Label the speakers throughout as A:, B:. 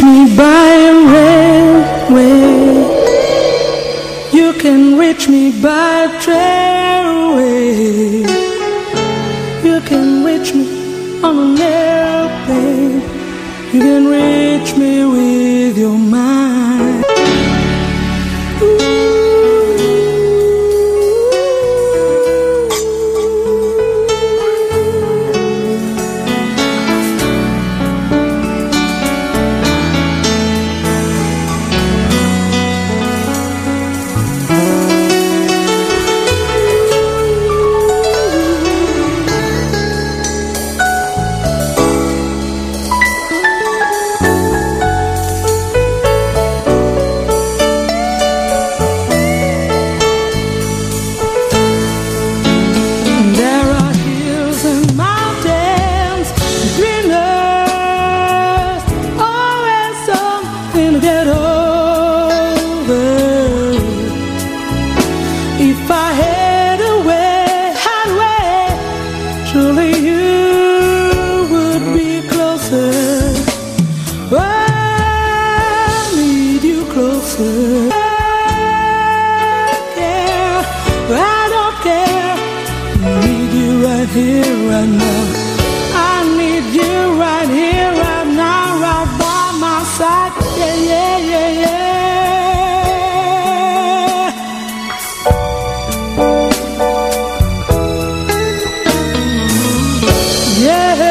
A: me by railway. You can reach me by trailway. You can reach me on an airplane. You can reach me with your mind. Get over. If I had a way, surely you would be closer. I need you closer. I don't care. I need you right here, right now. I need you right here, right now, right by my side. Yeah, yeah, yeah, yeah. Yeah.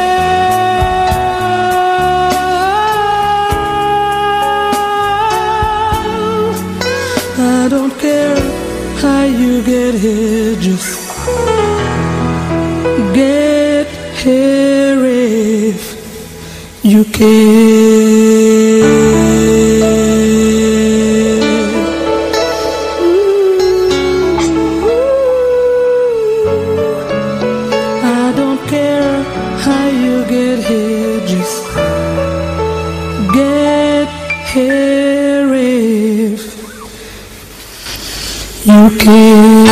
A: I don't care how you get here, just get here if you can. How you get here, just get here if you can.